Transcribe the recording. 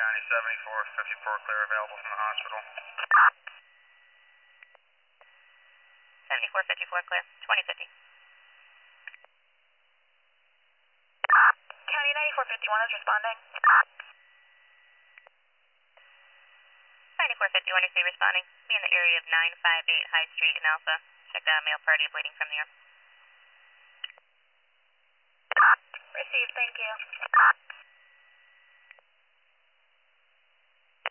County 7454 clear available from the hospital. 7454 clear. 2050. County 9451 is responding. 9451 is responding. Be in the area of 958 High Street in Alpha. Check out male party bleeding from the arm. Received, thank you.